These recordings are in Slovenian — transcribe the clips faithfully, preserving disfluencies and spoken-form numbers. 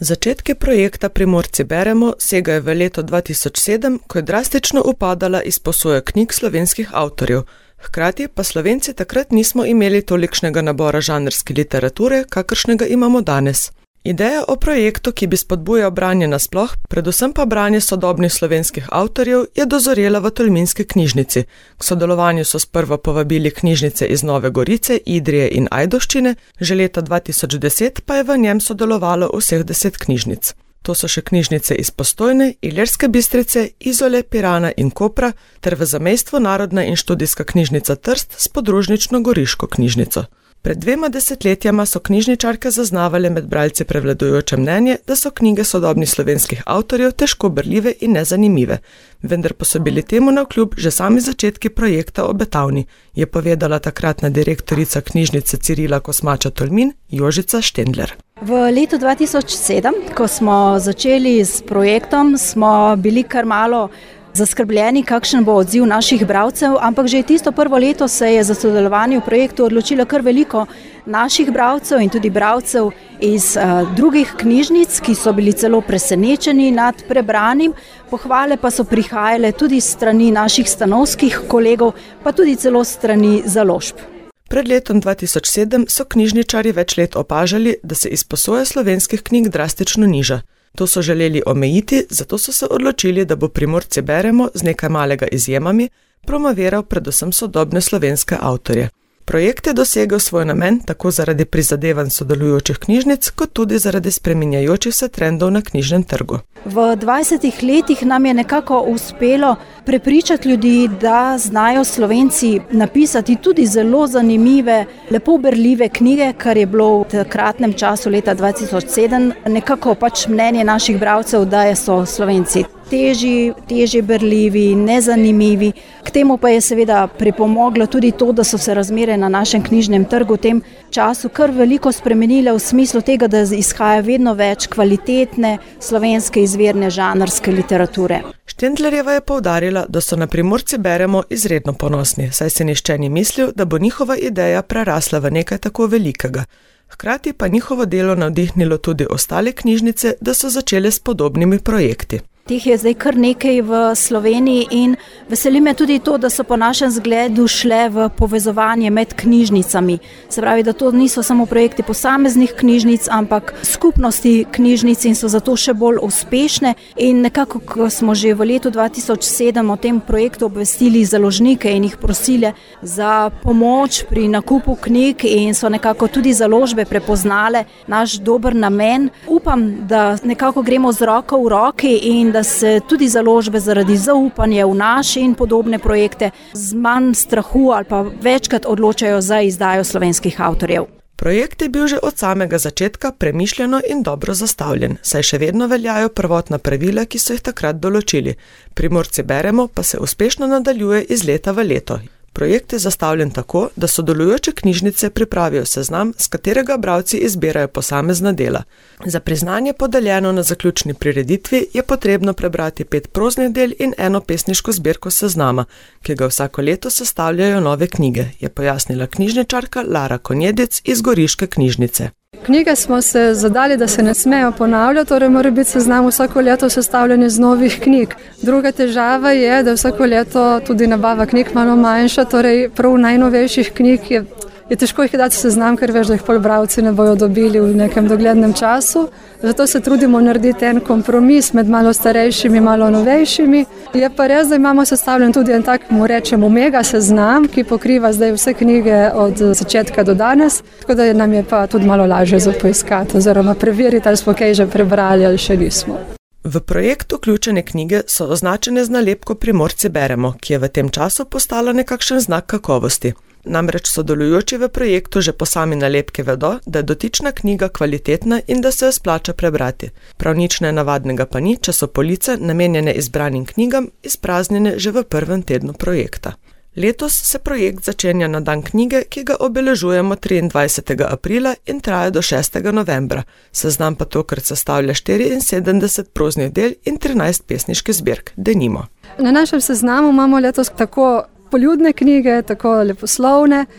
Začetki projekta Primorci beremo segajo v leto dva tisoč sedem, ko je drastično upadala izposoja knjig slovenskih avtorjev. Hkrati pa Slovenci takrat nismo imeli tolikšnega nabora žanrske literature, kakršnega imamo danes. Ideja o projektu, ki bi spodbujal branje nasploh, predvsem pa branje sodobnih slovenskih avtorjev, je dozorela v Tolminski knjižnici. K sodelovanju so sprva povabili knjižnice iz Nove Gorice, Idrije in Ajdovščine, že leta dva tisoč deset pa je v njem sodelovalo vseh deset knjižnic. To so še knjižnice iz Postojne, Ilirske Bistrice, Izole, Pirana in Kopra ter v zamejstvu Narodna in študijska knjižnica Trst s podružnično Goriško knjižnico. Pred dvema desetletjama so knjižničarke zaznavale med bralci prevladujoče mnenje, da so knjige sodobnih slovenskih avtorjev težko berljive in nezanimive, vendar pa so bili temu navkljub že sami začetki projekta obetavni, je povedala takratna direktorica knjižnice Cirila Kosmača Tolmin, Jožica Štendler. V letu dva tisoč sedem, ko smo začeli s projektom, smo bili kar malo zaskrbljeni, kakšen bo odziv naših bralcev, ampak že tisto prvo leto se je za sodelovanje v projektu odločilo kar veliko naših bralcev in tudi bralcev iz uh, drugih knjižnic, ki so bili celo presenečeni nad prebranim. Pohvale pa so prihajale tudi strani naših stanovskih kolegov, pa tudi celo strani založb. Pred letom dva tisoč sedem so knjižničarji več let opažali, da se izposoja slovenskih knjig drastično niža. To so želeli omejiti, zato so se odločili, da bo Primorci beremo z nekaj malega izjemami promoviral predvsem sodobne slovenske avtorje. Projekt je dosegel svoj namen tako zaradi prizadevanj sodelujočih knjižnic, kot tudi zaradi spreminjajočih se trendov na knjižnem trgu. V dvajsetih letih nam je nekako uspelo prepričati ljudi, da znajo Slovenci napisati tudi zelo zanimive, lepo berljive knjige, kar je bilo v takratnem času leta dva tisoč sedem nekako pač mnenje naših bralcev, da so Slovenci težji, težje berljivi, nezanimivi. K temu pa je seveda pripomoglo tudi to, da so se razmere na našem knjižnem trgu v tem času kar veliko spremenile v smislu tega, da izhaja vedno več kvalitetne slovenske izvirne žanrske literature. Štendlerjeva je poudarila, da so na Primorci beremo izredno ponosni, saj se nihče ni mislil, da bo njihova ideja prerasla v nekaj tako velikega. Hkrati pa njihovo delo navdihnilo tudi ostale knjižnice, da so začele s podobnimi projekti. Teh je zdaj kar nekaj v Sloveniji in veseli me tudi to, da so po našem zgledu šle v povezovanje med knjižnicami. Se pravi, da to niso samo projekti posameznih knjižnic, ampak skupnosti knjižnic in so zato še bolj uspešne. In nekako, ko smo že v letu dva tisoč sedem o tem projektu obvestili založnike in jih prosili za pomoč pri nakupu knjig in so nekako tudi založbe prepoznale naš dober namen. Upam, da nekako gremo z roko v roki in da se tudi založbe zaradi zaupanja v naše in podobne projekte z manj strahu ali pa večkrat odločajo za izdajo slovenskih avtorjev. Projekt je bil že od samega začetka premišljeno in dobro zastavljen, saj še vedno veljajo prvotna pravila, ki so jih takrat določili. Primorci beremo pa se uspešno nadaljuje iz leta v leto. Projekt je zastavljen tako, da sodelujoče knjižnice pripravijo seznam, s katerega bralci izbirajo posamezna dela. Za priznanje podeljeno na zaključni prireditvi je potrebno prebrati pet proznih del in eno pesniško zbirko seznama, ki ga vsako leto sestavljajo nove knjige, je pojasnila knjižničarka Lara Konjedic iz Goriške knjižnice. Knjige smo se zadali, da se ne smejo ponavljati, torej mora biti seznam vsako leto sestavljen iz novih knjig. Druga težava je, da vsako leto tudi nabava knjig malo manjša, torej prav najnovejših knjig je, je težko jih dati seznam, ker veš, da jih pol bralci ne bojo dobili v nekem doglednem času. Zato se trudimo narediti en kompromis med malo starejšimi in malo novejšimi. Je pa res, da imamo sestavljen tudi en tak, mu rečemo, mega seznam, ki pokriva zdaj vse knjige od začetka do danes, tako da nam je pa tudi malo lažje za poiskati oziroma preveriti, ali smo kaj že prebrali ali še nismo. V projekt vključene knjige so označene z nalepko Primorci beremo, ki je v tem času postala nekakšen znak kakovosti. Namreč sodelujoči v projektu že po sami nalepki vedo, da je dotična knjiga kvalitetna in da se jo splača prebrati. Prav nič nenavadnega pa ni, če so police, namenjene izbranim knjigam, izpraznjene že v prvem tednu projekta. Letos se projekt začenja na dan knjige, ki ga obeležujemo triindvajsetega aprila in traja do šestega novembra. Seznam pa tokrat sestavlja štiriinsedemdeset proznih del in trinajst pesniških zbirk, denimo. Na našem seznamu imamo letos tako poljudne knjige, tako leposlovne,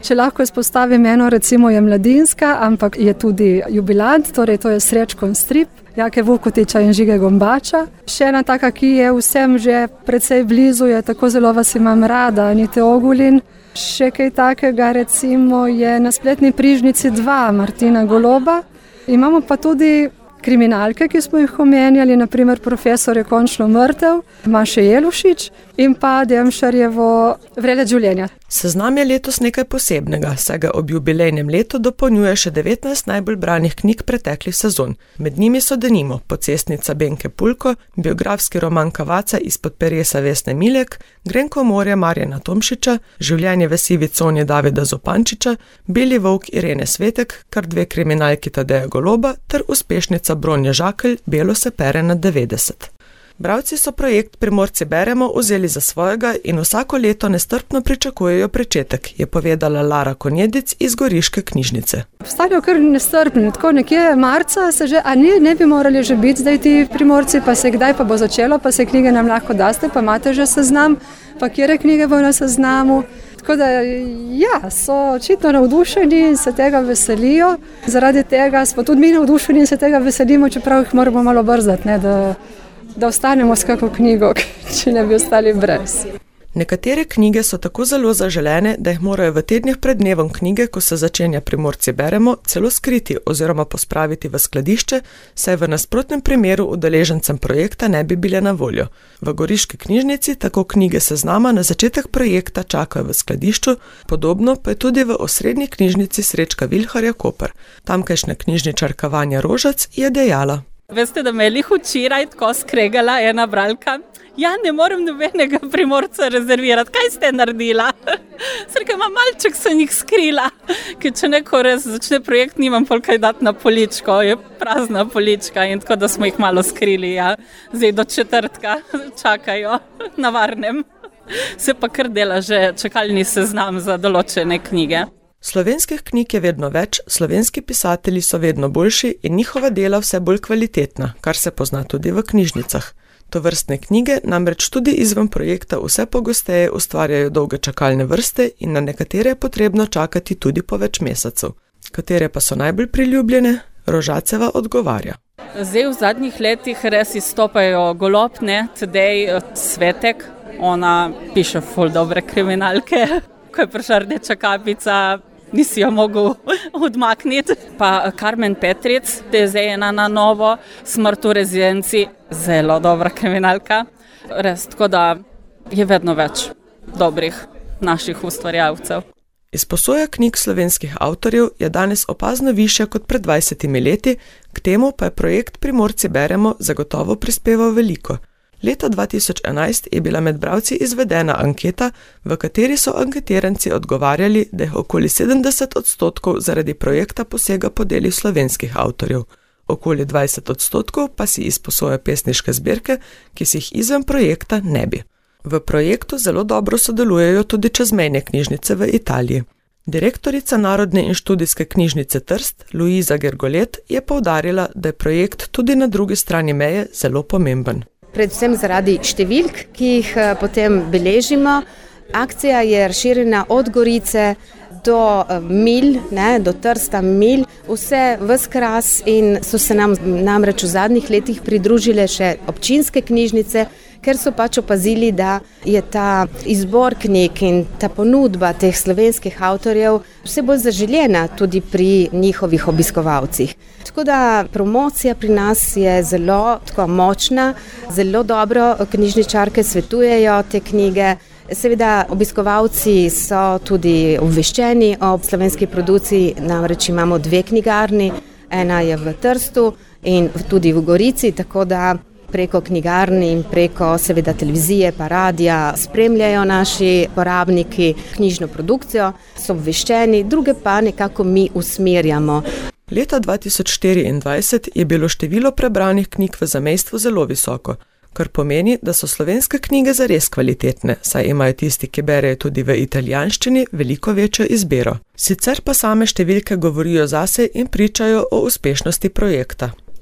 Če lahko izpostavim eno, recimo je mladinska, ampak je tudi jubilant, torej to je Srečkov strip, Jake Vukotiča in Žige Gombača. Še ena taka, ki je vsem že precej blizu, je Tako zelo vas imam rada, Anite Ogulin. Še kaj takega, recimo, je Na spletni prižnici dva Martina Goloba. Imamo pa tudi kriminalke, ki smo jih omenjali, naprimer Profesor je končno mrtev, Maše Jelušič in pa Demšarjevo Vrele življenja. Seznam je letos nekaj posebnega, saj ga ob jubilejnem letu dopolnjuje še devetnajst najbolj branih knjig preteklih sezon. Med njimi so denimo Pocestnica Benke Pulko, biografski roman Kavaca Izpod peresa Vesne Milek, Grenko morje Marjana Tomšiča, Življenje v sivi coni Davida Zupančiča, Beli volk Irene Svetek, kar dve kriminalki Tadeja Goloba ter uspešnica Bronje Žakelj Belo se pere na devetdeset. Bralci so projekt Primorci beremo vzeli za svojega in vsako leto nestrpno pričakujejo pričetek, je povedala Lara Konjedic iz Goriške knjižnice. Stalijo kar nestrpni, tako nekje marca se že, a ne, ne bi morali že biti zdaj ti Primorci, pa se kdaj pa bo začelo, pa se knjige nam lahko daste, pa imate že seznam, pa kjere knjige bo na seznamu. Tako da, ja, so očitno navdušeni in se tega veselijo. Zaradi tega smo tudi mi navdušeni in se tega veselimo, čeprav jih moramo malo brzati, ne, da da ostanemo s kako knjigo, če ne bi ostali brez. Nekatere knjige so tako zelo zaželene, da jih morajo v tednih pred dnevom knjige, ko se začenja Primorci beremo, celo skriti oziroma pospraviti v skladišče, saj v nasprotnem primeru udeležencem projekta ne bi bile na voljo. V Goriški knjižnici tako knjige seznama na začetek projekta čakajo v skladišču, podobno pa je tudi v osrednji knjižnici Srečka Vilharja Koper. Tamkajšnja knjižničarka Vanja Rožac je dejala: Veste, da me je lih včeraj tako skregala ena bralka. Ja, ne morem nobenega Primorca rezervirati. Kaj ste naredila? Srka, ima malček sem jih skrila. Ker če neko res začne projekt, nimam pol kaj dati na poličko. Je prazna polička in tako da smo jih malo skrili. Ja. Zdaj do četrtka čakajo na varnem. Se pa kar dela že čakalni seznam za določene knjige. Slovenskih knjig je vedno več, slovenski pisatelji so vedno boljši in njihova dela vse bolj kvalitetna, kar se pozna tudi v knjižnicah. Tovrstne knjige namreč tudi izven projekta vse pogosteje ustvarjajo dolge čakalne vrste in na nekatere je potrebno čakati tudi po več mesecev. Katere pa so najbolj priljubljene? Rožaceva odgovarja. Zdaj v zadnjih letih res izstopajo Golob, ne, Tadej Svetek, ona piše ful dobre kriminalke, ko je prišla Rdeča kapica, nisi jo mogel odmakniti. Pa Karmen Petric, te je zdaj ena na novo, Smrt v rezidenci, zelo dobra kriminalka. Res, tako da je vedno več dobrih naših ustvarjalcev. Izposoja knjig slovenskih avtorjev je danes opazno višja kot pred dvajsetimi leti, k temu pa je projekt Primorci beremo zagotovo prispeval veliko. Leta dva tisoč enajst je bila med bralci izvedena anketa, v kateri so anketiranci odgovarjali, da jih okoli sedemdeset odstotkov zaradi projekta posega po delih slovenskih avtorjev. Okoli dvajset odstotkov pa si izposoja pesniške zbirke, ki si jih izven projekta ne bi. V projektu zelo dobro sodelujejo tudi čezmejne knjižnice v Italiji. Direktorica Narodne in študijske knjižnice Trst, Luiza Gergolet, je poudarila, da je projekt tudi na drugi strani meje zelo pomemben. Predvsem zaradi številk, ki jih potem beležimo. Akcija je razširjena od Gorice do Milj, ne, do Trsta Milj, vse ves kras in so se nam namreč v zadnjih letih pridružile še občinske knjižnice, ker so pač opazili, da je ta izbor knjig in ta ponudba teh slovenskih avtorjev vse bolj zaželjena tudi pri njihovih obiskovalcih. Tako da promocija pri nas je zelo tako močna, zelo dobro knjižničarke svetujejo te knjige. Seveda obiskovalci so tudi obveščeni o slovenski produkciji, namreč imamo dve knjigarni, ena je v Trstu in tudi v Gorici, tako da preko knjigarni in preko seveda televizije pa radija spremljajo naši porabniki knjižno produkcijo, so obveščeni, druge pa nekako mi usmerjamo. Leta dva tisoč štiriindvajset je bilo število prebranih knjig v zamejstvu zelo visoko, kar pomeni, da so slovenske knjige zares kvalitetne, saj imajo tisti, ki berejo tudi v italijanščini, veliko večjo izbiro. Sicer pa same številke govorijo zase in pričajo o uspešnosti projekta.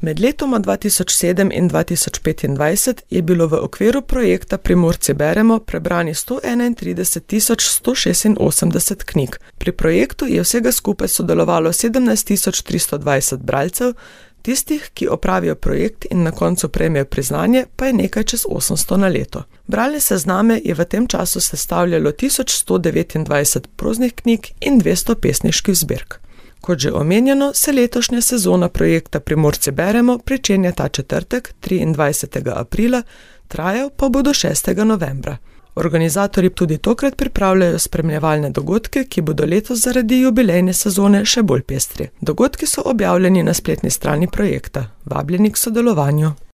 Med letoma dva tisoč sedem in dva tisoč petindvajset je bilo v okviru projekta Primorci beremo prebrani sto enaintrideset tisoč sto šestinosemdeset knjig. Pri projektu je vsega skupaj sodelovalo sedemnajst tisoč tristo dvajset bralcev, tistih, ki opravijo projekt in na koncu prejmejo priznanje, pa je nekaj čez osemsto na leto. Bralne sezname je v tem času sestavljalo tisoč sto devetindvajset proznih knjig in dvesto pesniških zbirk. Kot že omenjeno, se letošnja sezona projekta Primorci beremo pričenja ta četrtek, triindvajsetega aprila, trajal pa bo do šestega novembra. Organizatorji tudi tokrat pripravljajo spremljevalne dogodke, ki bodo letos zaradi jubilejne sezone še bolj pestri. Dogodki so objavljeni na spletni strani projekta. Vabljeni k sodelovanju.